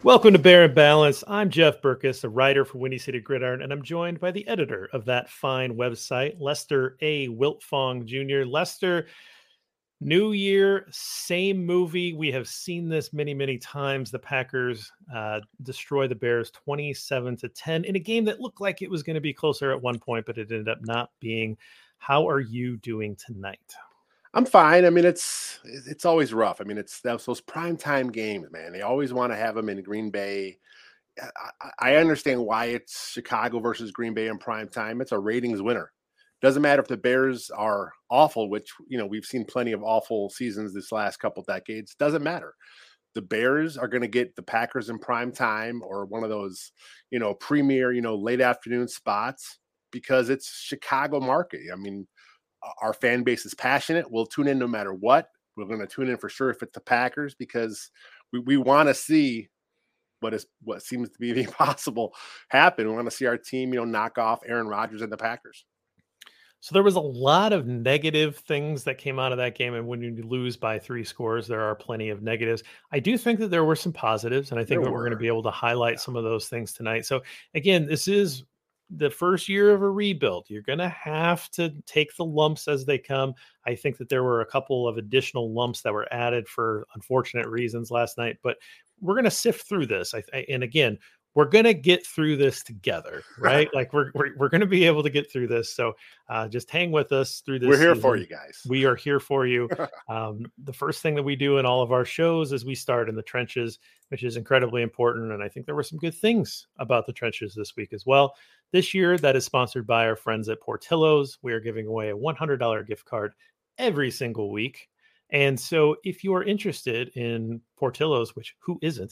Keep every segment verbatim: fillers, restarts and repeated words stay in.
Welcome to Bear and Balance. I'm Jeff Berkus, a writer for Windy City Gridiron, and I'm joined by the editor of that fine website, Lester A. Wiltfong Junior Lester, new year, same movie. We have seen this many, many times. The Packers uh, destroy the Bears twenty-seven to ten in a game that looked like it was going to be closer at one point, but it ended up not being. How are you doing tonight? I'm fine. I mean, it's it's always rough. I mean, it's those, those primetime games, man. They always want to have them in Green Bay. I, I understand why it's Chicago versus Green Bay in primetime. It's a ratings winner. Doesn't matter if the Bears are awful, which, you know, we've seen plenty of awful seasons this last couple decades. Doesn't matter. The Bears are going to get the Packers in prime time or one of those, you know, premier, you know, late afternoon spots because it's Chicago market. I mean, our fan base is passionate. We'll tune in no matter what. We're going to tune in for sure if it's the Packers because we, we want to see what is what seems to be the impossible happen. We want to see our team, you know, knock off Aaron Rodgers and the Packers. So there was a lot of negative things that came out of that game. And when you lose by three scores, there are plenty of negatives. I do think that there were some positives, and I think there that were. We're going to be able to highlight yeah. some of those things tonight. So again, this is the first year of a rebuild. You're going to have to take the lumps as they come. I think that there were a couple of additional lumps that were added for unfortunate reasons last night, but we're going to sift through this. I, I, and again, we're going to get through this together, right? Like we're, we're, we're going to be able to get through this. So uh, just hang with us through this. We're here season. for you guys. We are here for you. Um, the first thing that we do in all of our shows is we start in the trenches, which is incredibly important. And I think there were some good things about the trenches this week as well. This year, that is sponsored by our friends at Portillo's. We are giving away a one hundred dollars gift card every single week. And so if you are interested in Portillo's, which who isn't,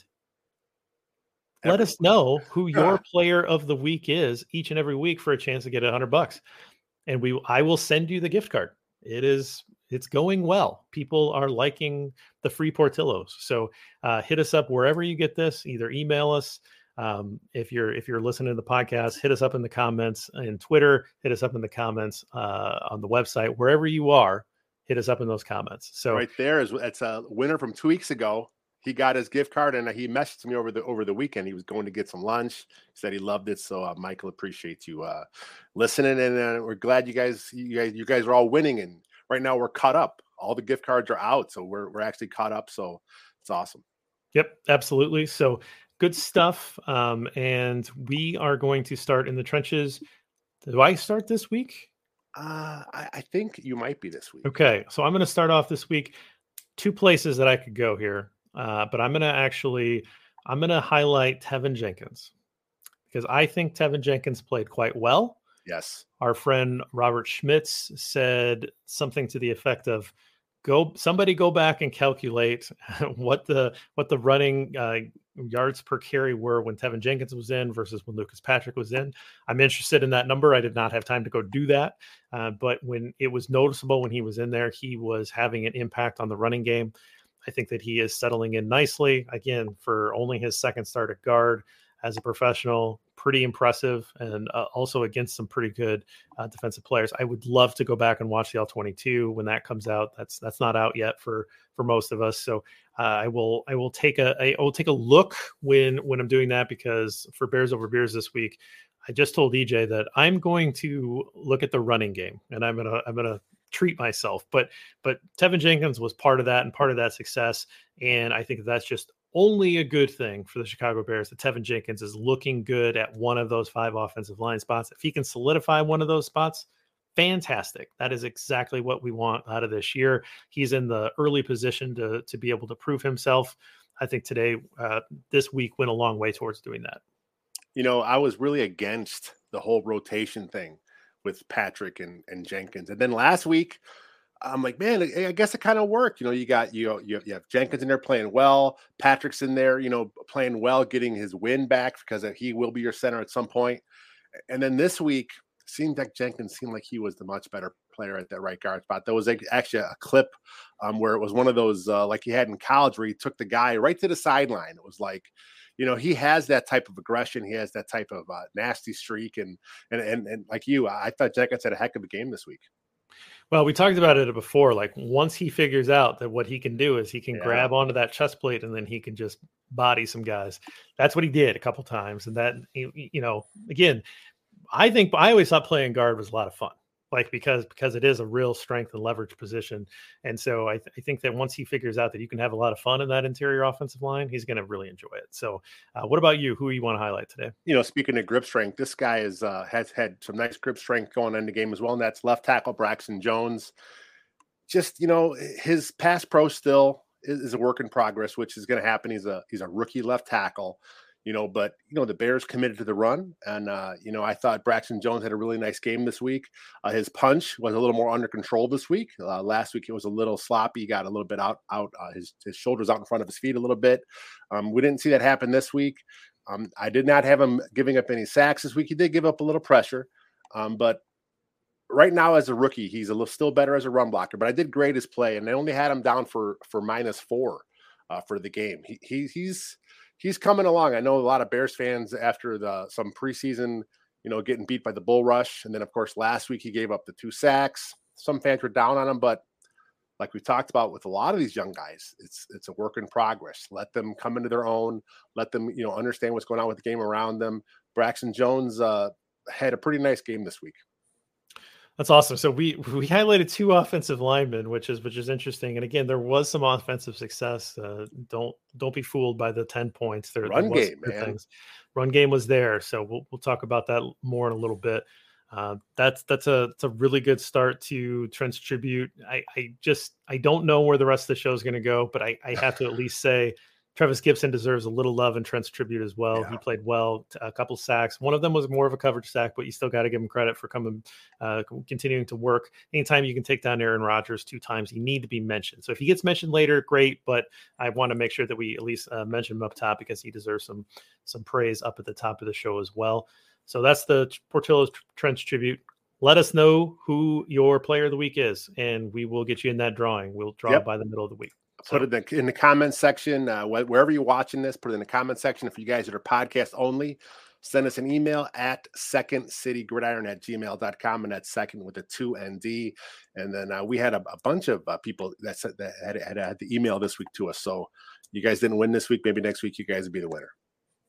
let us know who your player of the week is each and every week for a chance to get a hundred bucks. And we, I will send you the gift card. It is, it's going well. People are liking the free Portillo's. So uh, hit us up wherever you get this, either email us. Um, if you're, if you're listening to the podcast, hit us up in the comments in Twitter, hit us up in the comments uh, on the website, wherever you are, hit us up in those comments. So right there is, it's a winner from two weeks ago. He got his gift card and he messaged me over the over the weekend. He was going to get some lunch. He said he loved it. So uh, Michael, appreciate you uh, listening, and uh, we're glad you guys you guys you guys are all winning. And right now we're caught up. All the gift cards are out, so we're we're actually caught up. So it's awesome. Yep, absolutely. So good stuff. Um, and we are going to start in the trenches. Do I start this week? Uh, I, I think you might be this week. Okay, so I'm going to start off this week. Two places that I could go here. Uh, but I'm going to actually, I'm going to highlight Tevin Jenkins because I think Tevin Jenkins played quite well. Yes. Our friend Robert Schmitz said something to the effect of, "Go, somebody go back and calculate what the what the running uh, yards per carry were when Tevin Jenkins was in versus when Lucas Patrick was in." I'm interested in that number. I did not have time to go do that, uh, but when it was noticeable when he was in there, he was having an impact on the running game. I think that he is settling in nicely. Again, for only his second start at guard as a professional, pretty impressive, and uh, also against some pretty good uh, defensive players. I would love to go back and watch the All twenty-two when that comes out. That's that's not out yet for for most of us. So uh, I will I will take a I will take a look when when I'm doing that, because for Bears Over Beers this week, I just told E J that I'm going to look at the running game, and I'm gonna I'm gonna. treat myself, but but Tevin Jenkins was part of that and part of that success, and I think that's just only a good thing for the Chicago Bears that Tevin Jenkins is looking good at one of those five offensive line spots. If he can solidify one of those spots, fantastic. That is exactly what we want out of this year. He's in the early position to to be able to prove himself. I think today, uh, this week went a long way towards doing that. You know, I was really against the whole rotation thing with Patrick and, and Jenkins. And then last week, I'm like, man, I guess it kind of worked. You know, you got, you, you, you have Jenkins in there playing well. Patrick's in there, you know, playing well, getting his win back because he will be your center at some point. And then this week, seemed like Jenkins seemed like he was the much better player at that right guard spot. There was like actually a clip um, where it was one of those uh, like he had in college where he took the guy right to the sideline. It was like, you know, he has that type of aggression. He has that type of uh, nasty streak. And, and, and, and like you, I thought Jenkins had a heck of a game this week. Well, we talked about it before. Like once he figures out that what he can do is he can Yeah. grab onto that chest plate and then he can just body some guys. That's what he did a couple times. And that, you know, again, I think I always thought playing guard was a lot of fun. Like because because it is a real strength and leverage position, and so I, th- I think that once he figures out that you can have a lot of fun in that interior offensive line, he's going to really enjoy it. So, uh, what about you? Who you want to highlight today? You know, speaking of grip strength, this guy is uh, has had some nice grip strength going in the game as well, and that's left tackle Braxton Jones. Just you know, his pass pro still is, is a work in progress, which is going to happen. He's a he's a rookie left tackle. You know, but, you know, the Bears committed to the run. And, uh, you know, I thought Braxton Jones had a really nice game this week. Uh, his punch was a little more under control this week. Uh, last week, it was a little sloppy. He got a little bit out, out uh, his, his shoulders out in front of his feet a little bit. Um, we didn't see that happen this week. Um, I did not have him giving up any sacks this week. He did give up a little pressure. Um, but right now, as a rookie, he's a little still better as a run blocker. But I did grade his play, and I only had him down for, for minus four uh, for the game. He, he he's... He's coming along. I know a lot of Bears fans after the some preseason, you know, getting beat by the bull rush. And then, of course, last week he gave up the two sacks. Some fans were down on him, but like we talked about with a lot of these young guys, it's it's a work in progress. Let them come into their own. Let them, you know, understand what's going on with the game around them. Braxton Jones uh, had a pretty nice game this week. That's awesome. So we we highlighted two offensive linemen, which is which is interesting. And again, there was some offensive success. Uh, don't don't be fooled by the ten points. There, Run there was game, man. Things. Run game was there. So we'll we'll talk about that more in a little bit. Uh, that's that's a that's a really good start to Trent's tribute. I, I just I don't know where the rest of the show is going to go, but I, I have to at least say Trevis Gipson deserves a little love in Trent's tribute as well. Yeah. He played well, a couple sacks. One of them was more of a coverage sack, but you still got to give him credit for coming, uh, continuing to work. Anytime you can take down Aaron Rodgers two times, you need to be mentioned. So if he gets mentioned later, great. But I want to make sure that we at least uh, mention him up top because he deserves some some praise up at the top of the show as well. So that's the Portillo's Trent's tribute. Let us know who your player of the week is, and we will get you in that drawing. We'll draw Yep. it by the middle of the week. Put it in the, in the comment section, uh, wherever you're watching this, put it in the comment section. For you guys that are podcast only, send us an email at second city gridiron at gmail dot com, and that's second with a two N D. And then uh, we had a, a bunch of uh, people that, said, that had, had, had the email this week to us. So you guys didn't win this week. Maybe next week you guys will be the winner.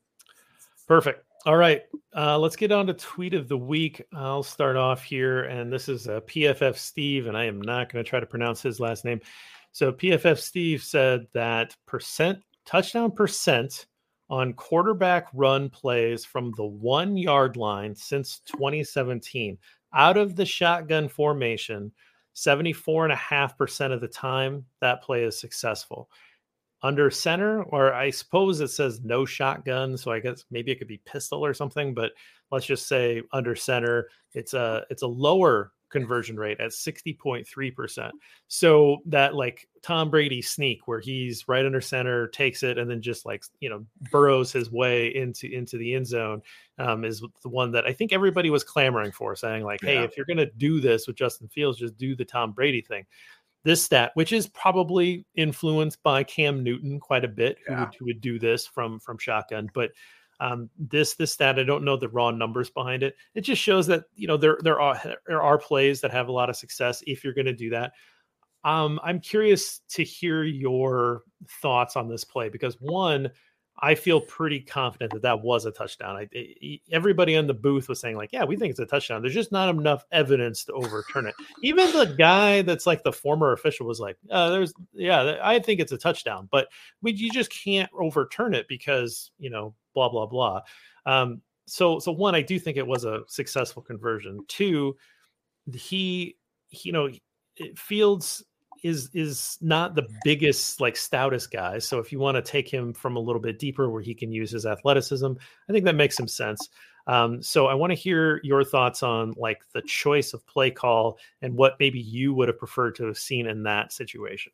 Perfect. All right. Uh, let's get on to tweet of the week. I'll start off here. And this is a P F F Steve, and I am not going to try to pronounce his last name. So P F F Steve said that percent touchdown percent on quarterback run plays from the one yard line since twenty seventeen out of the shotgun formation, seventy-four and a half percent of the time that play is successful. Under center, or I suppose it says no shotgun, so I guess maybe it could be pistol or something, but let's just say under center, it's a it's a lower conversion rate at sixty point three percent. So that like Tom Brady sneak where he's right under center, takes it, and then just like, you know, burrows his way into, into the end zone um, is the one that I think everybody was clamoring for, saying like, hey, Yeah. if you're going to do this with Justin Fields, just do the Tom Brady thing. This stat, which is probably influenced by Cam Newton quite a bit, who, Yeah. would, who would do this from, from shotgun, but Um, this this stat, I don't know the raw numbers behind it. It just shows that, you know, there there are there are plays that have a lot of success if you're going to do that. Um, I'm curious to hear your thoughts on this play because one, I feel pretty confident that that was a touchdown. I, I, everybody in the booth was saying like, yeah, we think it's a touchdown. There's just not enough evidence to overturn it. Even the guy that's like the former official was like, uh, there's, yeah, I think it's a touchdown, but we, you just can't overturn it because, you know, blah, blah, blah. Um, so, so one, I do think it was a successful conversion. Two, he, you know, Fields is is not the biggest, like stoutest guy. So if you want to take him from a little bit deeper where he can use his athleticism, I think that makes some sense. Um, so I want to hear your thoughts on like the choice of play call and what maybe you would have preferred to have seen in that situation.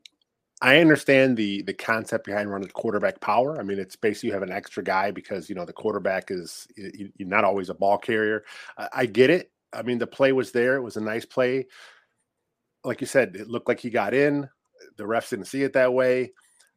I understand the the concept behind running quarterback power. I mean, it's basically you have an extra guy because, you know, the quarterback is you, you're not always a ball carrier. I, I get it. I mean, the play was there. It was a nice play. Like you said, it looked like he got in. The refs didn't see it that way.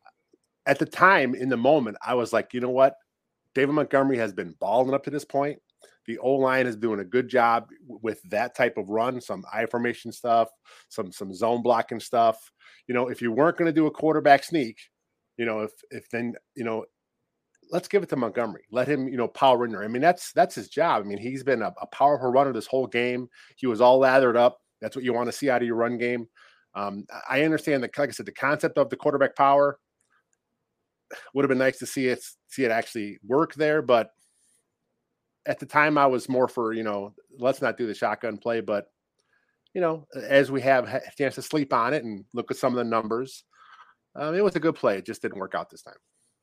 At the time, in the moment, I was like, you know what? David Montgomery has been balling up to this point. The O-line is doing a good job with that type of run, some I formation stuff, some some zone blocking stuff. You know, if you weren't going to do a quarterback sneak, you know, if if then, you know, let's give it to Montgomery. Let him, you know, power in there. I mean, that's that's his job. I mean, he's been a, a powerful runner this whole game. He was all lathered up. That's what you want to see out of your run game. Um, I understand that, like I said, the concept of the quarterback power would have been nice to see it see it actually work there, but at the time I was more for, you know, let's not do the shotgun play, but you know, as we have a chance to sleep on it and look at some of the numbers, um, it was a good play. It just didn't work out this time.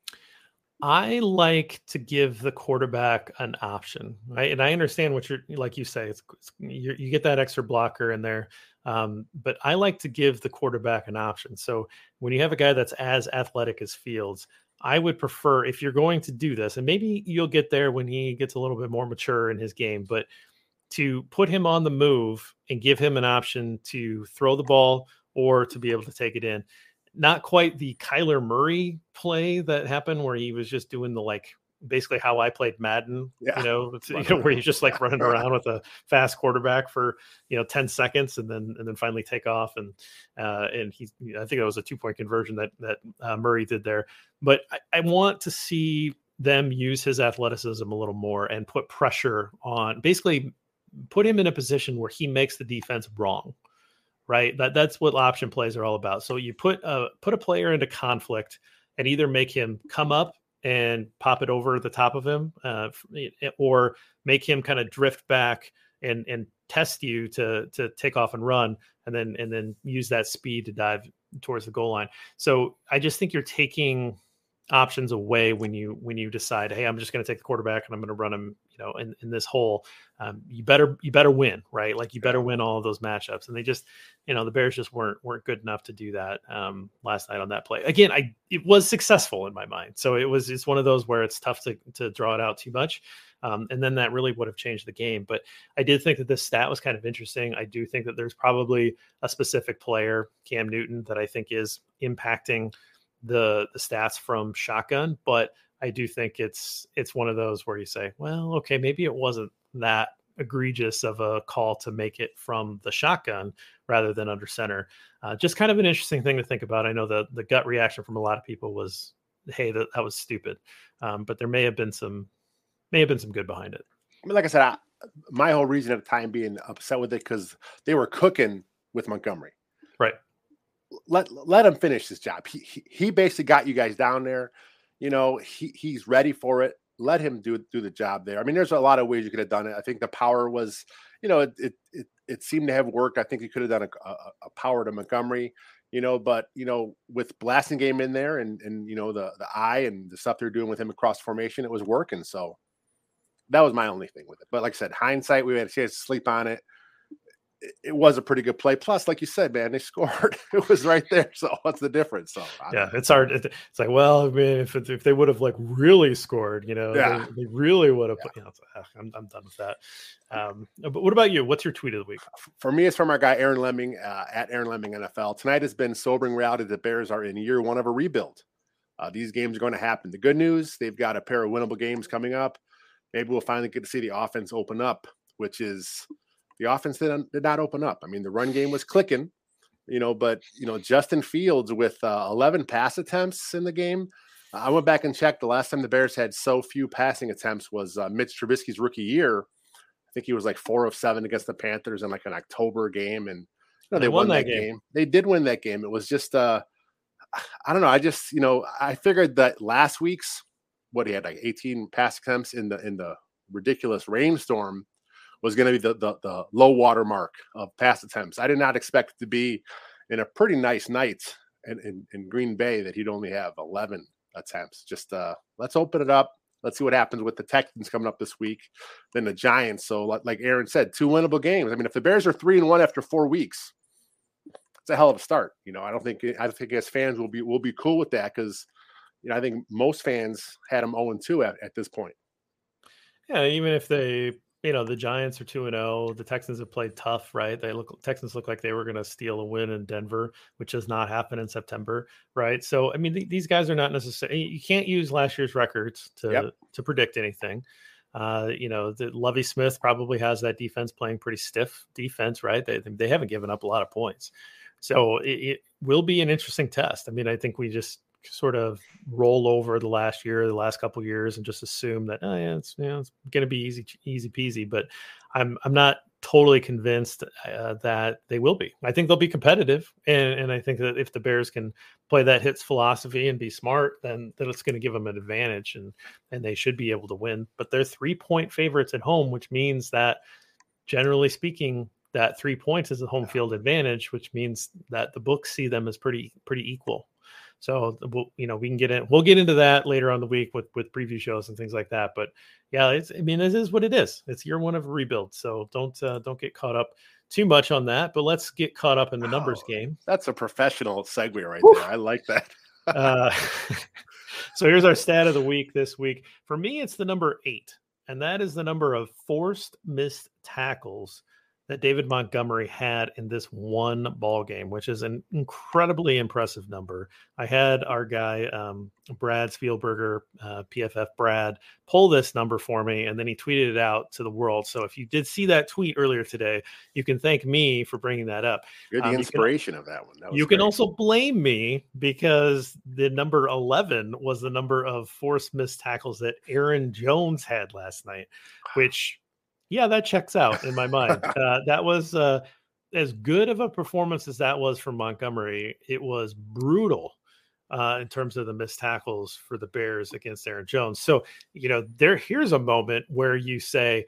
I like to give the quarterback an option, right? And I understand what you're, like you say, it's, it's you, you get that extra blocker in there. Um, but I like to give the quarterback an option. So when you have a guy that's as athletic as Fields, I would prefer, if you're going to do this, and maybe you'll get there when he gets a little bit more mature in his game, but to put him on the move and give him an option to throw the ball or to be able to take it in. Not quite the Kyler Murray play that happened where he was just doing the, like, basically how I played Madden, yeah. you know, you know, where he's just like running around with a fast quarterback for, you know, ten seconds and then, and then finally take off. And, uh, and he, I think it was a two point conversion that, that uh, Murray did there, but I, I want to see them use his athleticism a little more and put pressure on, basically put him in a position where he makes the defense wrong. Right. That that's what option plays are all about. So you put a, put a player into conflict and either make him come up and pop it over the top of him, uh, or make him kind of drift back and, and test you to, to take off and run, and then, and then use that speed to dive towards the goal line. So I just think you're taking options away when you, when you decide, hey, I'm just going to take the quarterback and I'm going to run him, you know, in, in this hole. Um, you better, you better win, right? Like you better win all of those matchups. And they just, you know, the Bears just weren't, weren't good enough to do that um, last night on that play. Again, I, it was successful in my mind. So it was, it's one of those where it's tough to, to draw it out too much. Um, and then that really would have changed the game. But I did think that this stat was kind of interesting. I do think that there's probably a specific player, Cam Newton, that I think is impacting the, the stats from shotgun, but I do think it's, it's one of those where you say, well, okay, maybe it wasn't that egregious of a call to make it from the shotgun rather than under center. Uh, just kind of an interesting thing to think about. I know the the gut reaction from a lot of people was, hey, that, that was stupid. Um, but there may have been some, may have been some good behind it. I mean, like I said, I, my whole reason at the time being upset with it, because they were cooking with Montgomery. Right. Let, let him finish his job. He, he, he basically got you guys down there. You know, he, he's ready for it. Let him do do the job there. I mean, there's a lot of ways you could have done it. I think the power was, you know, it it it, it seemed to have worked. I think he could have done a, a, a power to Montgomery, you know, but you know, with Blasingame in there and and you know the the eye and the stuff they're doing with him across formation, it was working. So that was my only thing with it. But like I said, hindsight, we had a chance to sleep on it. It was a pretty good play. Plus, like you said, man, they scored. It was right there. So what's the difference? So yeah, it's hard. It's like, well, I mean, if it, if they would have like really scored, you know, yeah. they, they really would have. Yeah. Put, you know, I'm I'm done with that. Um, but what about you? What's your tweet of the week? For me, it's from our guy Aaron Lemming uh, at Aaron Lemming N F L. Tonight has been sobering reality. The Bears are in year one of a rebuild. Uh, these games are going to happen. The good news, they've got a pair of winnable games coming up. Maybe we'll finally get to see the offense open up, which is. The offense did, did not open up. I mean, the run game was clicking, you know, but, you know, Justin Fields with uh, eleven pass attempts in the game. Uh, I went back and checked. The last time the Bears had so few passing attempts was uh, Mitch Trubisky's rookie year. I think he was like four of seven against the Panthers in like an October game. And, you know, they, they won, won that game. game. They did win that game. It was just, uh, I don't know. I just, you know, I figured that last week's, what he had like eighteen pass attempts in the, in the ridiculous rainstorm was going to be the, the the low water mark of pass attempts. I did not expect it to be in a pretty nice night in, in, in Green Bay that he'd only have eleven attempts. Just uh, let's open it up. Let's see what happens with the Texans coming up this week. Then the Giants. So like Aaron said, two winnable games. I mean, if the Bears are three and one after four weeks, it's a hell of a start. You know, I don't think I think as fans will be will be cool with that because you know I think most fans had them zero and two at, at this point. Yeah, even if they. You know, the Giants are two and oh. The Texans have played tough, right? They look Texans look like they were going to steal a win in Denver, which does not happen in September, right? So, I mean, th- these guys are not necessarily. You can't use last year's records to yep. to predict anything. Uh, you know, the Lovie Smith probably has that defense playing pretty stiff defense, right? They they haven't given up a lot of points. So it, it will be an interesting test. I mean, I think we just sort of roll over the last year, the last couple of years, and just assume that, oh yeah, it's, you know, it's going to be easy, easy peasy. But I'm, I'm not totally convinced uh, that they will be. I think they'll be competitive. And, and I think that if the Bears can play that hits philosophy and be smart, then, then it's going to give them an advantage, and, and they should be able to win. But they're three point favorites at home, which means that generally speaking, that three points is a home field advantage, which means that the books see them as pretty, pretty equal. So we'll, you know, we can get in, we'll get into that later on the week with, with preview shows and things like that. But yeah, it's, I mean, it is what it is. It's year one of a rebuild. So don't, uh, don't get caught up too much on that, but let's get caught up in the numbers oh, game. That's a professional segue right Woo! There. I like that. uh, so here's our stat of the week this week. For me, it's the number eight, and that is the number of forced missed tackles that David Montgomery had in this one ball game, which is an incredibly impressive number. I had our guy, um, Brad Spielberger, uh, P F F Brad, pull this number for me, and then he tweeted it out to the world. So if you did see that tweet earlier today, you can thank me for bringing that up. You're the um, inspiration you can, of that one. That was you great. Can also blame me because the number eleven was the number of forced missed tackles that Aaron Jones had last night, which... yeah, that checks out in my mind. Uh, that was uh, as good of a performance as that was from Montgomery. It was brutal uh, in terms of the missed tackles for the Bears against Aaron Jones. So, you know, there here's a moment where you say,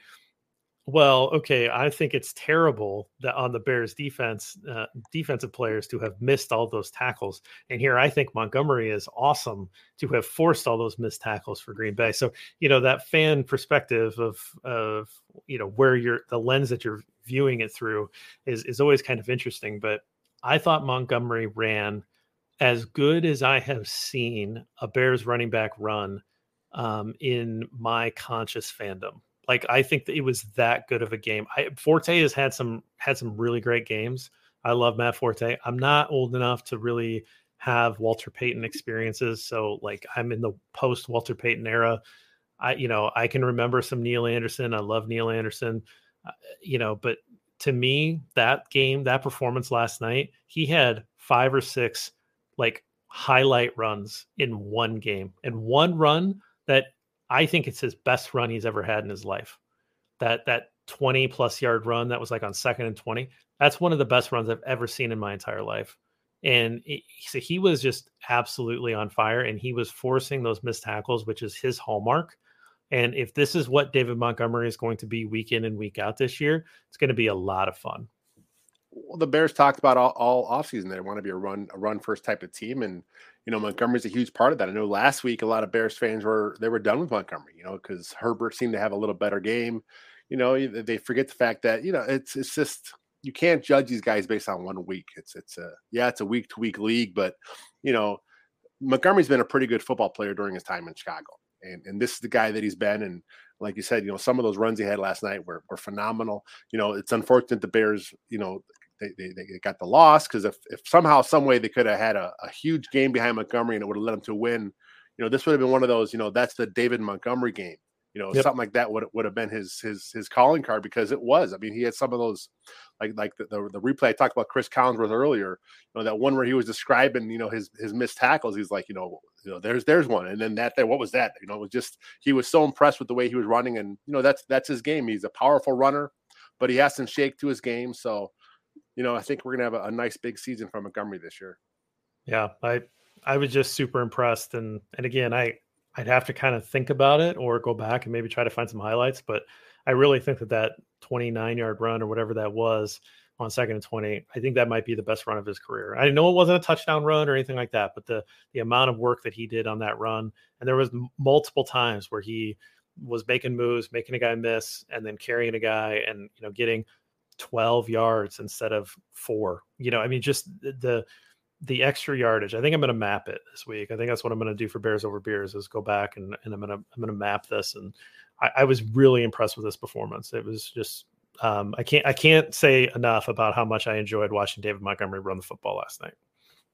well, okay, I think it's terrible that on the Bears defense, uh, defensive players to have missed all those tackles. And here I think Montgomery is awesome to have forced all those missed tackles for Green Bay. So, you know, that fan perspective of, of, you know, where you're, the lens that you're viewing it through is, is always kind of interesting. But I thought Montgomery ran as good as I have seen a Bears running back run um, in my conscious fandom. Like, I think that it was that good of a game. I, Forte has had some had some really great games. I love Matt Forte. I'm not old enough to really have Walter Payton experiences. So, like, I'm in the post Walter Payton era. I, you know, I can remember some Neil Anderson. I love Neil Anderson. Uh, you know, but to me, that game, that performance last night, he had five or six like highlight runs in one game, and one run that I think it's his best run he's ever had in his life. That that twenty plus yard run that was like on second and twenty. That's one of the best runs I've ever seen in my entire life. And it, so he was just absolutely on fire, and he was forcing those missed tackles, which is his hallmark. And if this is what David Montgomery is going to be week in and week out this year, it's going to be a lot of fun. Well, the Bears talked about all, all offseason they want to be a run a run first type of team, and you know Montgomery's a huge part of that. I know last week a lot of Bears fans were they were done with Montgomery, you know, because Herbert seemed to have a little better game. You know, they forget the fact that you know it's it's just you can't judge these guys based on one week. It's it's a yeah, it's a week to week league, but you know Montgomery's been a pretty good football player during his time in Chicago, and and this is the guy that he's been. And like you said, you know, some of those runs he had last night were were phenomenal. You know, it's unfortunate the Bears, you know. They, they they got the loss because if, if somehow, some way they could have had a, a huge game behind Montgomery and it would have led them to win, you know, this would have been one of those, you know, that's the David Montgomery game, you know, yep. Something like that would would have been his his his calling card because it was. I mean, he had some of those like like the, the, the replay I talked about Chris Collinsworth earlier, you know, that one where he was describing, you know, his his missed tackles. He's like, you know, you know, there's there's one, and then that there, what was that? You know, it was just he was so impressed with the way he was running, and you know, that's that's his game. He's a powerful runner, but he has some shake to his game, so. You know, I think we're going to have a, a nice big season from Montgomery this year. Yeah, I I was just super impressed. And and again, I, I'd have to kind of think about it or go back and maybe try to find some highlights. But I really think that that twenty-nine-yard run or whatever that was on second and twenty, I think that might be the best run of his career. I know it wasn't a touchdown run or anything like that, but the the amount of work that he did on that run, and there was m- multiple times where he was making moves, making a guy miss, and then carrying a guy and, you know, getting – twelve yards instead of four, you know, I mean, just the, the extra yardage. I think I'm going to map it this week. I think that's what I'm going to do for Bears Over Beers is go back and, and I'm going to, I'm going to map this. And I, I was really impressed with this performance. It was just, um, I can't, I can't say enough about how much I enjoyed watching David Montgomery run the football last night.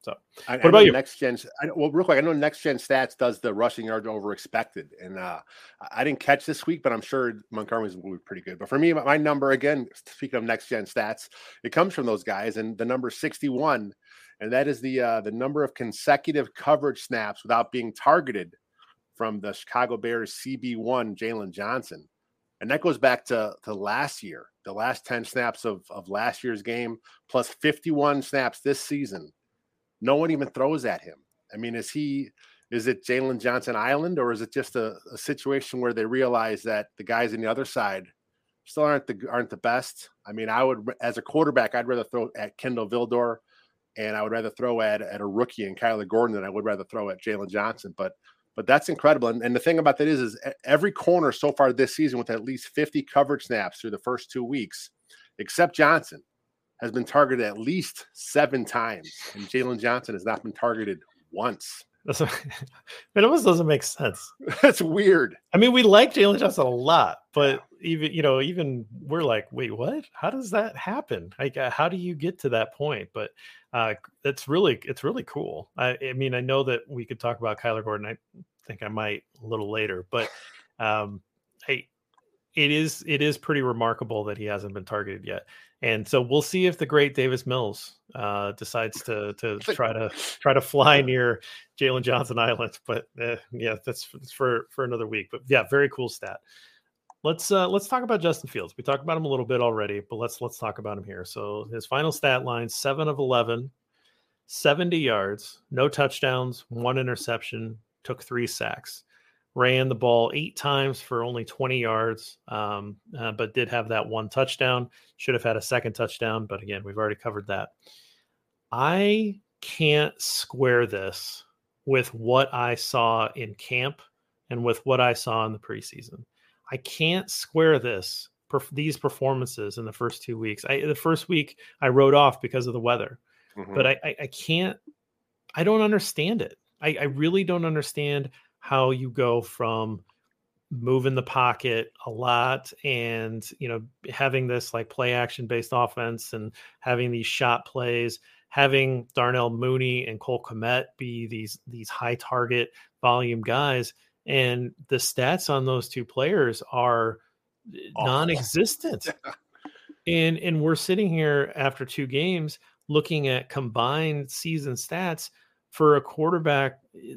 So, I, what I know about you? next gen. I, well, real quick, I know next gen stats does the rushing yards over expected, and uh, I didn't catch this week, but I'm sure Montgomery's will be pretty good. But for me, my number again, speaking of next gen stats, it comes from those guys, and the number sixty-one, and that is the uh, the number of consecutive coverage snaps without being targeted from the Chicago Bears C B one Jalen Johnson, and that goes back to to last year, the last ten snaps of of last year's game, plus fifty-one snaps this season. No one even throws at him. I mean, is he, is it Jalen Johnson Island, or is it just a, a situation where they realize that the guys on the other side still aren't the, aren't the best? I mean, I would, as a quarterback, I'd rather throw at Kendall Vildor, and I would rather throw at, at a rookie in Kyler Gordon than I would rather throw at Jalen Johnson. But, but that's incredible. And, and the thing about that is, is every corner so far this season with at least fifty coverage snaps through the first two weeks, except Johnson, has been targeted at least seven times, and Jalen Johnson has not been targeted once. That's, it almost doesn't make sense. That's weird. I mean, we like Jalen Johnson a lot, but yeah. even, you know, even we're like, wait, what? How does that happen? Like, uh, how do you get to that point? But uh, it's really, it's really cool. I, I mean, I know that we could talk about Kyler Gordon. I think I might a little later, but um, I, it is, it is pretty remarkable that he hasn't been targeted yet. And so we'll see if the great Davis Mills uh, decides to to try to try to fly near Jalen Johnson Island. But uh, yeah, that's, that's for for another week. But yeah, very cool stat. Let's uh, let's talk about Justin Fields. We talked about him a little bit already, but let's let's talk about him here. So his final stat line: seven of eleven, seventy yards, no touchdowns, one interception, took three sacks. Ran the ball eight times for only twenty yards, um, uh, but did have that one touchdown. Should have had a second touchdown, but again, we've already covered that. I can't square this with what I saw in camp and with what I saw in the preseason. I can't square this, perf- these performances in the first two weeks. I, the first week I wrote off because of the weather, mm-hmm. but I, I, I can't, I don't understand it. I, I really don't understand how you go from moving the pocket a lot and, you know, having this like play action based offense and having these shot plays, having Darnell Mooney and Cole Kmet be these, these high target volume guys. And the stats on those two players are oh. non-existent. and, and we're sitting here after two games looking at combined season stats for a quarterback.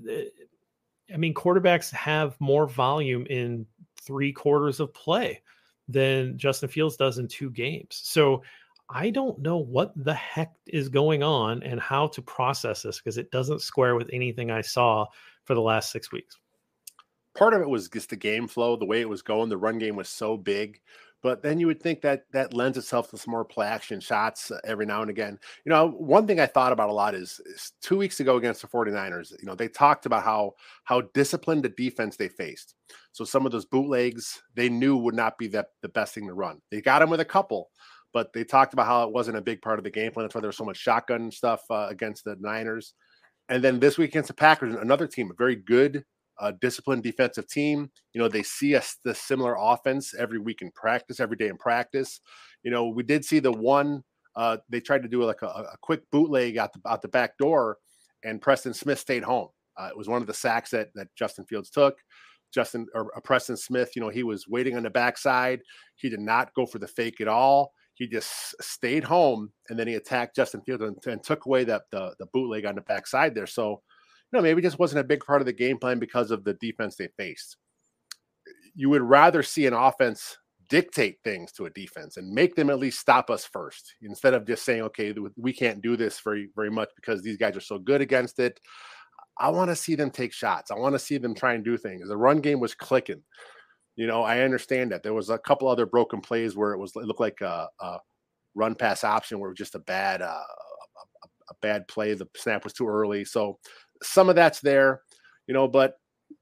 I mean, quarterbacks have more volume in three quarters of play than Justin Fields does in two games. So I don't know what the heck is going on and how to process this because it doesn't square with anything I saw for the last six weeks. Part of it was just the game flow, the way it was going. The run game was so big. But then you would think that that lends itself to some more play action shots every now and again. You know, one thing I thought about a lot is, is two weeks ago against the 49ers, you know, they talked about how how disciplined the defense they faced. So some of those bootlegs they knew would not be the, the best thing to run. They got them with a couple, but they talked about how it wasn't a big part of the game plan. That's why there was so much shotgun stuff uh, against the Niners. And then this week against the Packers, another team, a very good a disciplined defensive team. You know, they see us the similar offense every week in practice, every day in practice. You know, we did see the one, uh, they tried to do like a, a quick bootleg out the, out the back door, and Preston Smith stayed home. Uh, it was one of the sacks that, that Justin Fields took. Justin or uh, Preston Smith, you know, he was waiting on the backside. He did not go for the fake at all. He just stayed home, and then he attacked Justin Fields and, and took away that the, the bootleg on the backside there. So, no, maybe it just wasn't a big part of the game plan because of the defense they faced. You would rather see an offense dictate things to a defense and make them at least stop us first, instead of just saying, okay, we can't do this very, very much because these guys are so good against it. I want to see them take shots. I want to see them try and do things. The run game was clicking. You know, I understand that. There was a couple other broken plays where it was, it looked like a, a run pass option where it was just a bad, uh, a, a bad play. The snap was too early. So, some of that's there, you know, but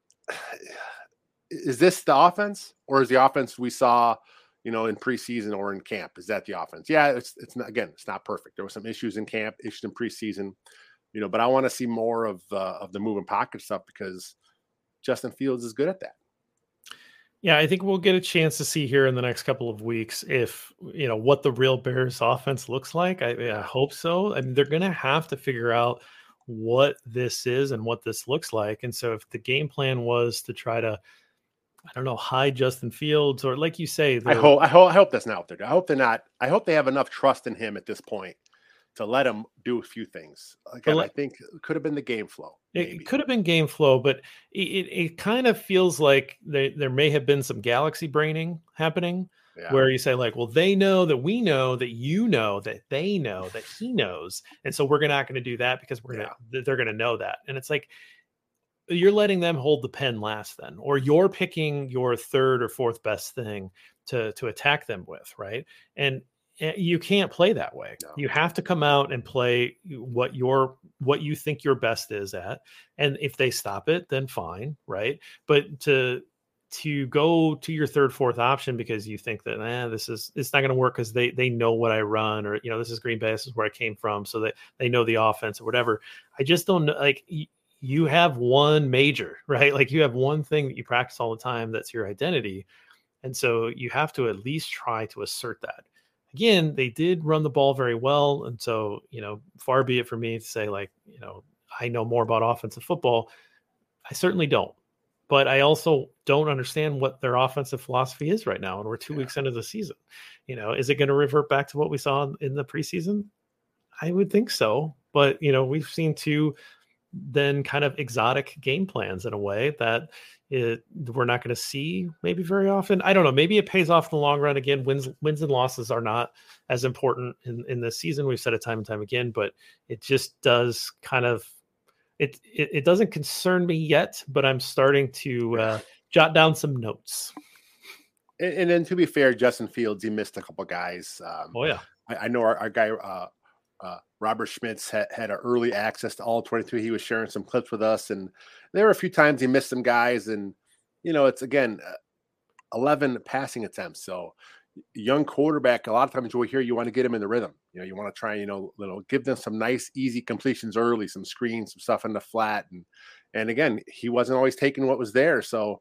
is this the offense, or is the offense we saw, you know, in preseason or in camp? Is that the offense? Yeah, it's it's not, again, it's not perfect. There were some issues in camp, issues in preseason, you know, but I want to see more of uh, of the moving pocket stuff because Justin Fields is good at that. Yeah, I think we'll get a chance to see here in the next couple of weeks if, you know, what the real Bears offense looks like. I, I hope so. I mean, they're going to have to figure out what this is and what this looks like. And so if the game plan was to try to, I don't know, hide Justin Fields, or like you say, I hope, I hope, I hope that's not what they're doing. I hope they're not, I hope they have enough trust in him at this point to let him do a few things. Again, let, I think it could have been the game flow. Maybe. It could have been game flow, but it, it, it kind of feels like there, there may have been some galaxy braining happening. Yeah. Where you say like, well, they know that we know that you know that they know that he knows. And so we're not going to do that because we're going to, yeah. they're going to know that. And it's like, you're letting them hold the pen last then, or you're picking your third or fourth best thing to, to attack them with. Right. And you can't play that way. No. You have to come out and play what your, what you think your best is at. And if they stop it, then fine. Right. But to, to go to your third, fourth option because you think that, eh, this is, it's not going to work because they, they know what I run, or, you know, this is Green Bay, this is where I came from. So that they know the offense or whatever. I just don't know. Like y- you have one major, right? Like you have one thing that you practice all the time. That's your identity. And so you have to at least try to assert that. Again, they did run the ball very well. And so, you know, far be it for me to say like, you know, I know more about offensive football. I certainly don't. But I also don't understand what their offensive philosophy is right now. And we're two yeah. weeks into the season. You know, is it going to revert back to what we saw in the preseason? I would think so. But, you know, we've seen two then kind of exotic game plans in a way that it, we're not going to see maybe very often. I don't know. Maybe it pays off in the long run. Again, wins, wins and losses are not as important in, in this season. We've said it time and time again, but it just does kind of, It, it it doesn't concern me yet, but I'm starting to uh, jot down some notes. And, and then to be fair, Justin Fields, he missed a couple guys. Um, oh yeah, I, I know our, our guy uh, uh, Robert Schmitz had, had an early access to all twenty-two. He was sharing some clips with us, and there were a few times he missed some guys. And you know, it's again uh, eleven passing attempts, so. Young quarterback, a lot of times you'll hear you want to get him in the rhythm. You know, you want to try, you know, little give them some nice, easy completions early, some screens, some stuff in the flat. And and again, he wasn't always taking what was there. So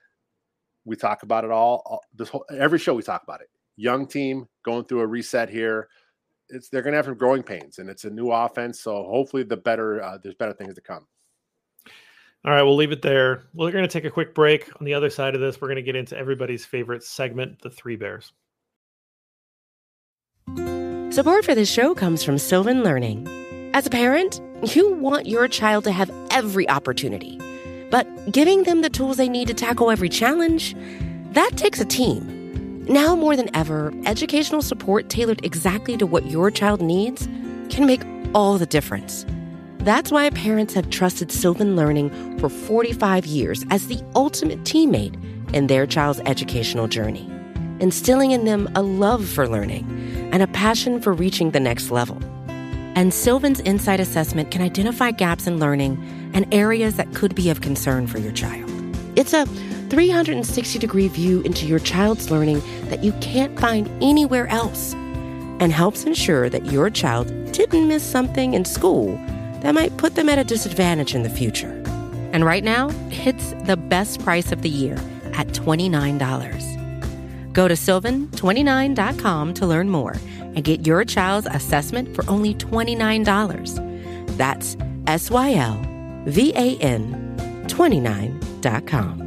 we talk about it all, all this whole every show we talk about it. Young team going through a reset here. It's they're gonna have some growing pains, and it's a new offense. So hopefully the better uh, there's better things to come. All right, we'll leave it there. We're going to take a quick break. On the other side of this, we're going to get into everybody's favorite segment, the Three Bears. Support for this show comes from Sylvan Learning. As a parent, you want your child to have every opportunity. But giving them the tools they need to tackle every challenge, that takes a team. Now more than ever, educational support tailored exactly to what your child needs can make all the difference. That's why parents have trusted Sylvan Learning for forty-five years as the ultimate teammate in their child's educational journey, instilling in them a love for learning and a passion for reaching the next level. And Sylvan's Insight Assessment can identify gaps in learning and areas that could be of concern for your child. It's a three hundred sixty degree view into your child's learning that you can't find anywhere else, and helps ensure that your child didn't miss something in school that might put them at a disadvantage in the future. And right now, it's the best price of the year at twenty-nine dollars. Go to sylvan twenty-nine dot com to learn more and get your child's assessment for only twenty-nine dollars. That's S Y L V A N twenty-nine dot com.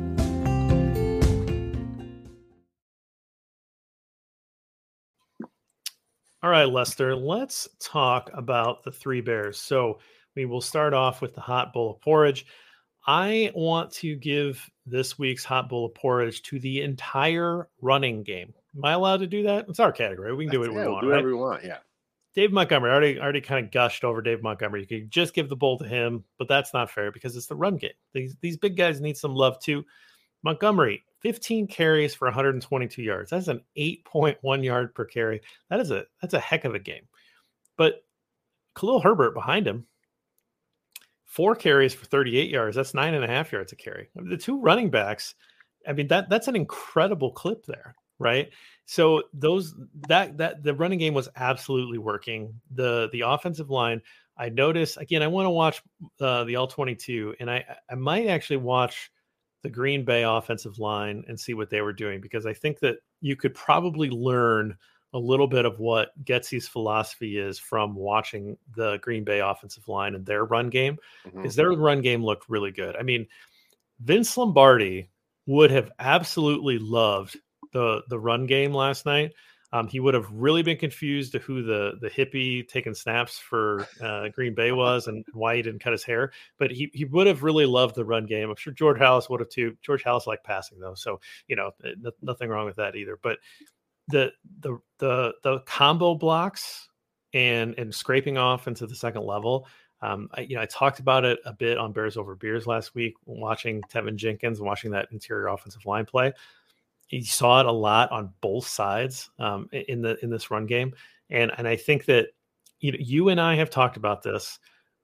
All right, Lester, let's talk about the Three Bears. So we will start off with the hot bowl of porridge. I want to give this week's hot bowl of porridge to the entire running game. Am I allowed to do that? It's our category. We can do what yeah, we want. Do whatever right? we want, yeah. Dave Montgomery, I already, already kind of gushed over Dave Montgomery. You could just give the bowl to him, but that's not fair because it's the run game. These, these big guys need some love too. Montgomery, fifteen carries for one hundred twenty-two yards. That's an eight point one yard per carry. That is a that's a heck of a game. But Khalil Herbert behind him, four carries for thirty-eight yards. That's nine and a half yards a carry. The two running backs, I mean, that that's an incredible clip there, right? So those that that the running game was absolutely working. The the offensive line, I noticed again. I want to watch uh, the all twenty-two, and I I might actually watch the Green Bay offensive line and see what they were doing, because I think that you could probably learn a little bit of what Getsy's philosophy is from watching the Green Bay offensive line and their run game, because mm-hmm. their run game looked really good. I mean, Vince Lombardi would have absolutely loved the the run game last night. Um, he would have really been confused to who the the hippie taking snaps for uh, Green Bay was and why he didn't cut his hair. But he he would have really loved the run game. I'm sure George Halas would have too. George Halas liked passing though, so you know n- nothing wrong with that either. But the the the the combo blocks and and scraping off into the second level. Um, I, you know, I talked about it a bit on Bears Over Beers last week, watching Tevin Jenkins and watching that interior offensive line play. You saw it a lot on both sides um, in the in this run game, and and I think that you know, you and I have talked about this.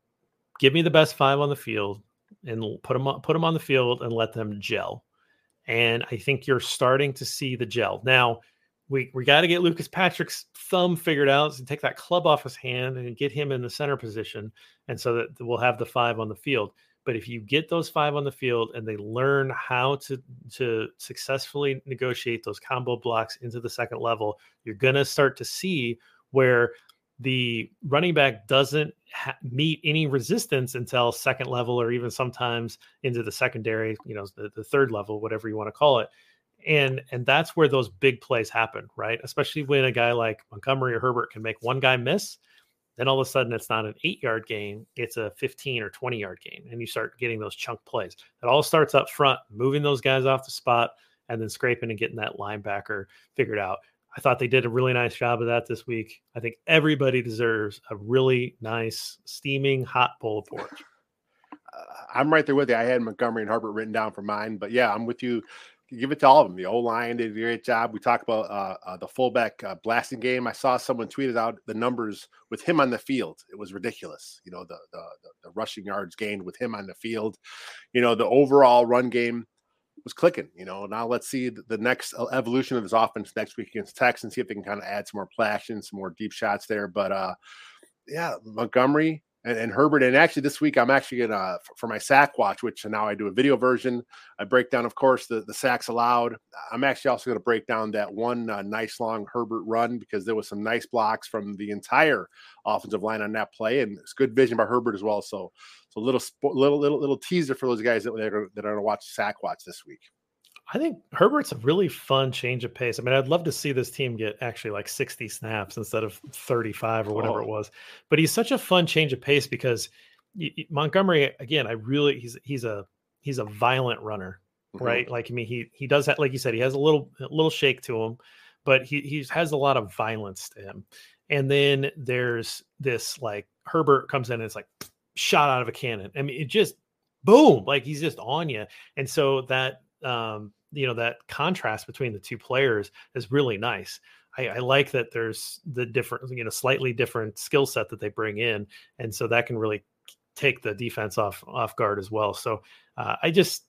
Give me the best five on the field and put them on, put them on the field and let them gel. And I think you're starting to see the gel now. We we got to get Lucas Patrick's thumb figured out, so take that club off his hand and get him in the center position, and so that we'll have the five on the field. But if you get those five on the field and they learn how to to successfully negotiate those combo blocks into the second level, you're going to start to see where the running back doesn't ha- meet any resistance until second level, or even sometimes into the secondary, you know, the, the third level, whatever you want to call it. And and that's where those big plays happen, right? Especially when a guy like Montgomery or Herbert can make one guy miss. Then all of a sudden it's not an eight yard gain, it's a fifteen or twenty yard gain. And you start getting those chunk plays. It all starts up front, moving those guys off the spot and then scraping and getting that linebacker figured out. I thought they did a really nice job of that this week. I think everybody deserves a really nice, steaming hot bowl of porridge. Uh, I'm right there with you. I had Montgomery and Herbert written down for mine, but yeah, I'm with you. Give it to all of them. The O-line did a great job. We talked about uh, uh, the fullback uh, blasting game. I saw someone tweeted out the numbers with him on the field. It was ridiculous. You know, the, the the rushing yards gained with him on the field. You know, the overall run game was clicking. You know, now let's see the, the next evolution of this offense next week against Texans, see if they can kind of add some more play action, some more deep shots there. But uh, yeah, Montgomery and, and Herbert. And actually this week I'm actually going to, for my sack watch, which now I do a video version, I break down, of course, the, the sacks allowed. I'm actually also going to break down that one uh, nice long Herbert run, because there was some nice blocks from the entire offensive line on that play. And it's good vision by Herbert as well. So, so little, little, little, little teaser for those guys that, that are, that are going to watch sack watch this week. I think Herbert's a really fun change of pace. I mean, I'd love to see this team get actually like sixty snaps instead of thirty-five or whatever oh. it was. But he's such a fun change of pace because y- y- Montgomery, again, I really he's he's a he's a violent runner, mm-hmm. right? Like I mean, he he does have, like you said, he has a little a little shake to him, but he he has a lot of violence to him. And then there's this like Herbert comes in and it's like shot out of a cannon. I mean, it just boom, like he's just on you. And so that um you know, that contrast between the two players is really nice. I, I like that there's the different, you know, slightly different skill set that they bring in. And so that can really take the defense off, off guard as well. So uh, I just,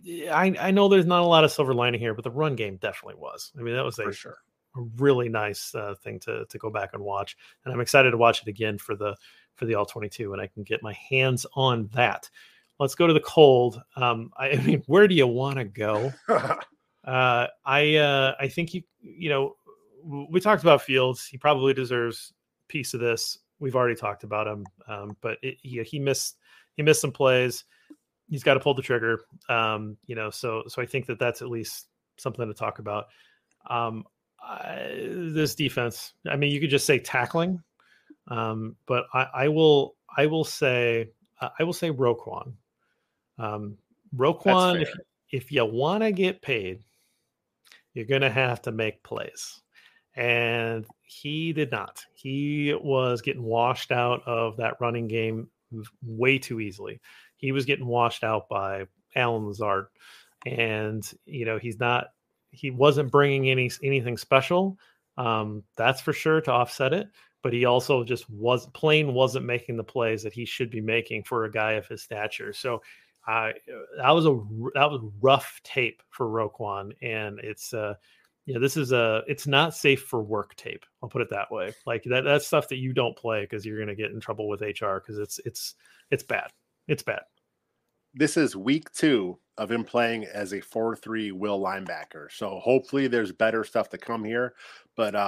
I, I know there's not a lot of silver lining here, but the run game definitely was. I mean, that was a, for sure. a really nice uh, thing to, to go back and watch. And I'm excited to watch it again for the, for the all twenty-two, and I can get my hands on that. Let's go to the cold. Um, I, I mean, where do you want to go? uh, I uh, I think you you know we talked about Fields. He probably deserves a piece of this. We've already talked about him, um, but it, he he missed he missed some plays. He's got to pull the trigger. Um, you know, so so I think that that's at least something to talk about. Um, I, this defense. I mean, you could just say tackling, um, but I, I will I will say uh, I will say Roquan. Um, Roquan, if, if you want to get paid, you're going to have to make plays. And he did not. He was getting washed out of that running game way too easily. He was getting washed out by Allen Lazard. And, you know, he's not, he wasn't bringing any anything special. Um, that's for sure, to offset it. But he also just was plain wasn't making the plays that he should be making for a guy of his stature. So, Uh, that was a that was rough tape for Roquan, and it's uh, yeah, this is a it's not safe for work tape. I'll put it that way. Like that that's stuff that you don't play because you're gonna get in trouble with H R because it's it's it's bad. It's bad. This is week two of him playing as a four three will linebacker. So hopefully there's better stuff to come here. But uh,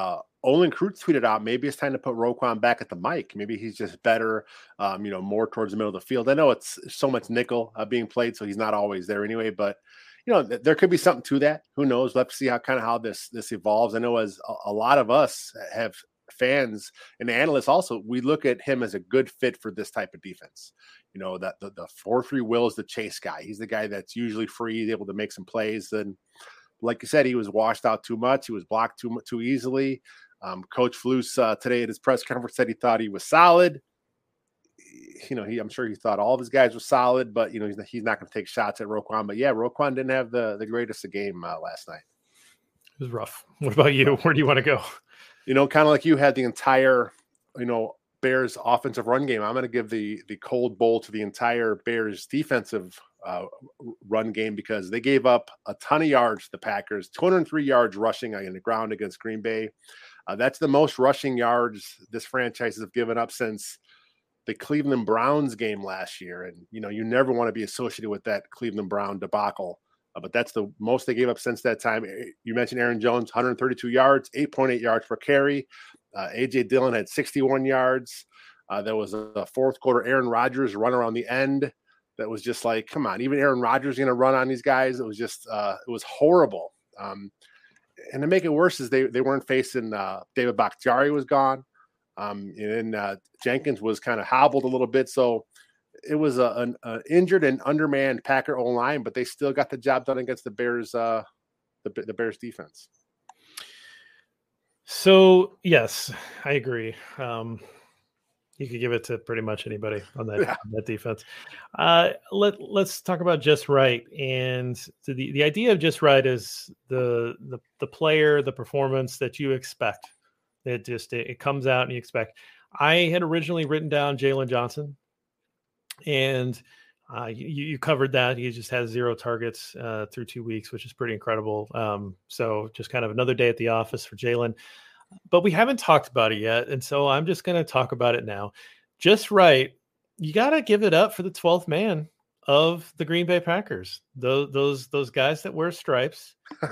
Olin Kreutz tweeted out, maybe it's time to put Roquan back at the mic. Maybe he's just better, um, you know, more towards the middle of the field. I know it's so much nickel uh, being played, so he's not always there anyway. But you know, th- there could be something to that. Who knows? Let's see how kind of how this this evolves. I know as a, a lot of us have fans and analysts also, we look at him as a good fit for this type of defense. You know, that the, the four three Will is the chase guy. He's the guy that's usually free, he's able to make some plays. And like you said, he was washed out too much. He was blocked too too easily. Um, Coach Flus uh, today at his press conference said he thought he was solid. You know, he I'm sure he thought all of his guys were solid, but you know he's, he's not going to take shots at Roquan. But yeah, Roquan didn't have the the greatest of game uh, last night. It was rough. What about you? Where do you want to go? You know, kind of like you had the entire, you know, Bears offensive run game. I'm going to give the the cold bowl to the entire Bears defensive uh, run game because they gave up a ton of yards to the Packers, two hundred three yards rushing on the ground against Green Bay. Uh, that's the most rushing yards this franchise has given up since the Cleveland Browns game last year. And, you know, you never want to be associated with that Cleveland Brown debacle. Uh, but that's the most they gave up since that time. You mentioned Aaron Jones, one hundred thirty-two yards, eight point eight yards per carry. Uh, A J Dillon had sixty-one yards. Uh, there was a, a fourth quarter Aaron Rodgers run around the end. That was just like, come on, even Aaron Rodgers going to run on these guys. It was just, uh, it was horrible. Um, and to make it worse is they, they weren't facing uh, David Bakhtiari was gone. Um, and then uh, Jenkins was kind of hobbled a little bit. So it was a, an a injured and undermanned Packer O-line, but they still got the job done against the Bears, uh, the, the Bears defense. So yes, I agree. Um, you could give it to pretty much anybody on that, Yeah. on that defense. Uh, let Let's talk about Just Right. And so the the idea of Just Right is the the the player, the performance that you expect. It just it, it comes out and you expect. I had originally written down Jalen Johnson. And uh, you, you covered that. He just has zero targets uh, through two weeks, which is pretty incredible. Um, so just kind of another day at the office for Jalen. But we haven't talked about it yet. And so I'm just going to talk about it now. Just Right. You got to give it up for the twelfth man of the Green Bay Packers. Those, those, those guys that wear stripes,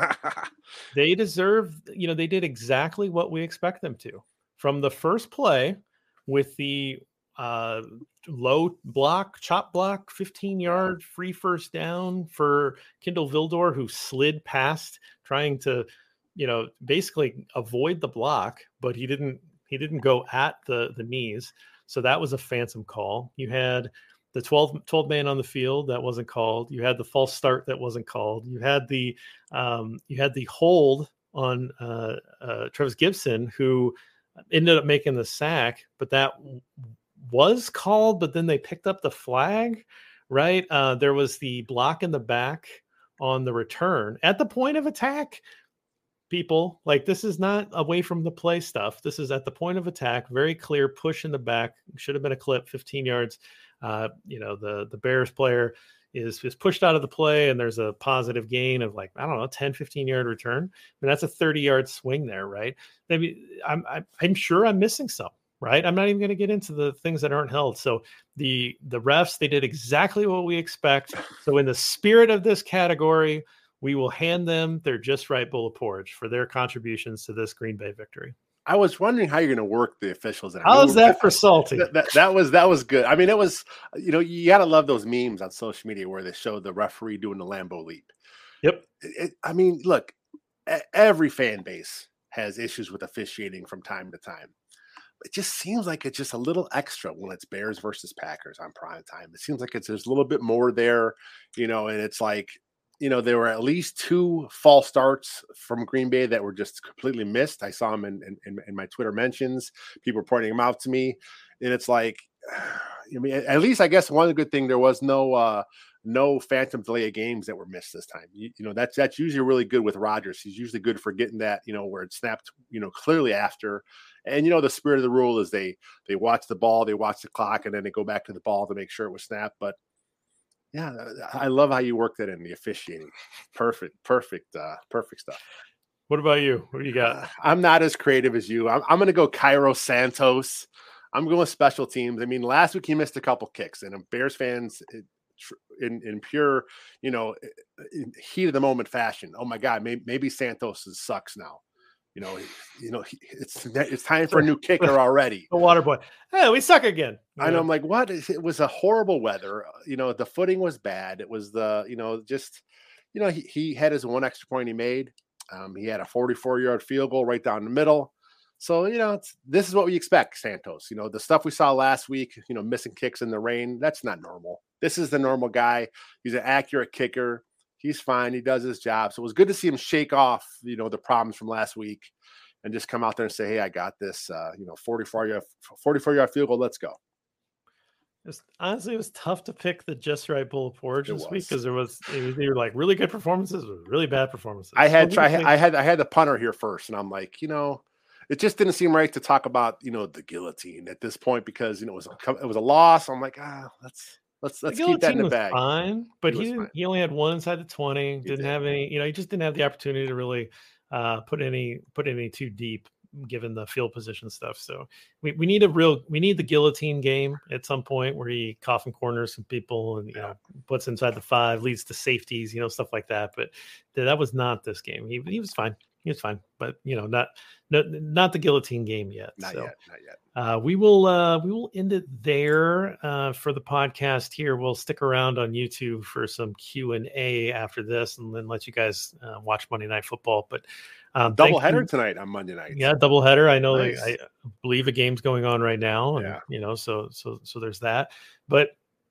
they deserve, you know, they did exactly what we expect them to. From the first play with the uh low block, chop block, fifteen yard free first down for Kindle Vildor, who slid past trying to, you know, basically avoid the block, but he didn't, he didn't go at the, the knees. So that was a phantom call. You had the twelve, twelve man on the field that wasn't called. You had the false start that wasn't called. You had the, um, you had the hold on uh, uh, Travis Gibson, who ended up making the sack, but that was called, but then they picked up the flag, right? Uh, there was the block in the back on the return at the point of attack. People, like, this is not away from the play stuff. This is at the point of attack, very clear push in the back. Should have been a clip, fifteen yards. Uh, you know, the, the Bears player is, is pushed out of the play and there's a positive gain of like, I don't know, ten, fifteen yard return. I mean, that's a thirty yard swing there, right? Maybe I'm, I'm, I'm sure I'm missing some. Right. I'm not even going to get into the things that aren't held. So the the refs, they did exactly what we expect. So in the spirit of this category, we will hand them their Just Right bowl of porridge for their contributions to this Green Bay victory. I was wondering how you're going to work the officials. How's that for salty? That, that, that was that was good. I mean, it was, you know, you got to love those memes on social media where they show the referee doing the Lambeau leap. Yep. It, it, I mean, look, every fan base has issues with officiating from time to time. It just seems like it's just a little extra when it's Bears versus Packers on prime time. It seems like it's there's a little bit more there, you know, and it's like, you know, there were at least two false starts from Green Bay that were just completely missed. I saw them in, in, in my Twitter mentions, people were pointing them out to me. And it's like, I mean, at least I guess one good thing, there was no, uh, no phantom delay of games that were missed this time. You, you know, that's, that's usually really good with Rodgers. He's usually good for getting that, you know, where it snapped, you know, clearly after. And, you know, the spirit of the rule is they, they watch the ball, they watch the clock, and then they go back to the ball to make sure it was snapped. But yeah, I love how you work that in the officiating. Perfect, perfect, uh, perfect stuff. What about you? What do you got? Uh, I'm not as creative as you. I'm, I'm going to go Cairo Santos. I'm going with special teams. I mean, last week he missed a couple kicks, and Bears fans in, in pure, you know, in heat of the moment fashion. Oh my God, maybe, maybe Santos sucks now. You know, you know, it's it's time for a new kicker already. The water boy. Hey, we suck again. I know. I'm like, what? It was a horrible weather. You know, the footing was bad. It was the, you know, just, you know, he, he had his one extra point he made. Um, he had a forty-four yard field goal right down the middle. So, you know, it's, this is what we expect, Santos. You know, the stuff we saw last week, you know, missing kicks in the rain, that's not normal. This is the normal guy. He's an accurate kicker. He's fine. He does his job. So it was good to see him shake off, you know, the problems from last week and just come out there and say, hey, I got this, uh, you know, forty-four yard field goal. Let's go. It was, honestly, it was tough to pick the just right bowl of porridge this week because there was, it was either like really good performances or really bad performances. I had, so try, I had, I had the punter here first, and I'm like, you know, it just didn't seem right to talk about, you know, the guillotine at this point because, you know, it was a, it was a loss. I'm like, ah, let's, Let's let's keep that in the bag. Fine, but he he, fine. he only had one inside the twenty. Didn't did. have any, you know, he just didn't have the opportunity to really uh, put any put any too deep given the field position stuff. So we, we need a real we need the guillotine game at some point where he coffin corners some people and you know puts inside the five, leads to safeties, you know, stuff like that. But that was not this game. He he was fine. He was fine, but you know, not not not the guillotine game yet. Not so. yet. Not yet. Uh, we will uh, we will end it there uh, for the podcast here. We'll stick around on YouTube for some Q and A after this, and then let you guys uh, watch Monday Night Football. But um, double header tonight on Monday night. Yeah, double header. I know. Nice. I, I believe a game's going on right now, and yeah. you know, so so so there's that. But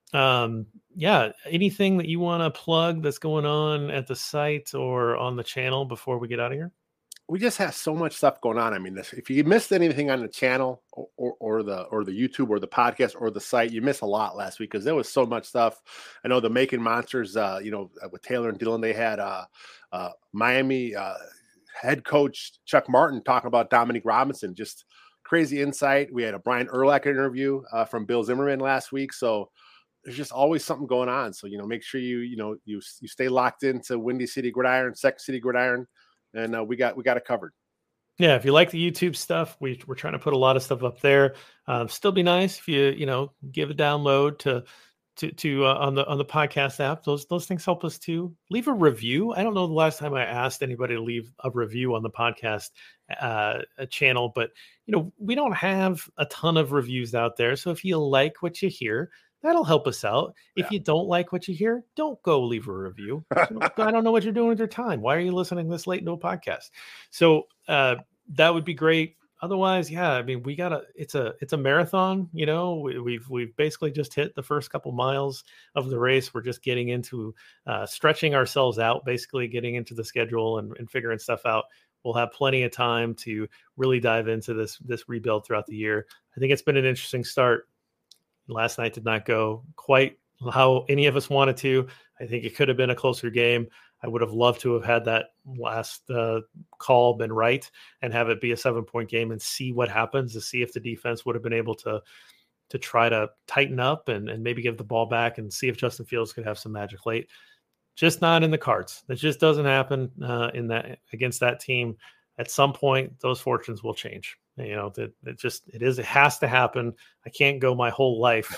um, yeah, anything that you want to plug that's going on at the site or on the channel before we get out of here? We just have so much stuff going on. I mean, this, if you missed anything on the channel or, or, or the or the YouTube or the podcast or the site, you missed a lot last week because there was so much stuff. I know the Making Monsters, uh, you know, with Taylor and Dylan, they had uh, uh, Miami uh, head coach Chuck Martin talking about Dominique Robinson, just crazy insight. We had a Brian Urlacher interview uh, from Bill Zimmerman last week, so there's just always something going on. So you know, make sure you you know you you stay locked into Windy City Gridiron, Second City Gridiron. And uh, we got we got it covered. Yeah, if you like the YouTube stuff, we, we're trying to put a lot of stuff up there. Um, still be nice if you you know give a download to to to uh, on the on the podcast app. Those those things help us too. Leave a review. I don't know the last time I asked anybody to leave a review on the podcast uh, channel, but you know we don't have a ton of reviews out there. So if you like what you hear, that'll help us out. If yeah. you don't like what you hear, don't go leave a review. I don't know what you're doing with your time. Why are you listening this late into a podcast? So uh, that would be great. Otherwise, yeah, I mean, we gotta. It's a it's a marathon. You know, we, we've we've basically just hit the first couple miles of the race. We're just getting into uh, stretching ourselves out, basically getting into the schedule and, and figuring stuff out. We'll have plenty of time to really dive into this this rebuild throughout the year. I think it's been an interesting start. Last night did not go quite how any of us wanted to. I think it could have been a closer game. I would have loved to have had that last uh, call been right and have it be a seven point game and see what happens to see if the defense would have been able to to try to tighten up and, and maybe give the ball back and see if Justin Fields could have some magic late. Just not in the cards. That just doesn't happen uh, in that against that team. At some point, those fortunes will change. You know, that it, it just it is it has to happen. I can't go my whole life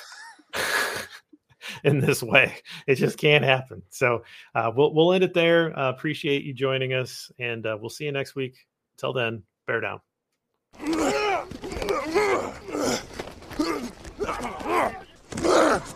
in this way. It just can't happen. So uh, we'll we'll end it there. Uh, appreciate you joining us, and uh, we'll see you next week. Until then, bear down.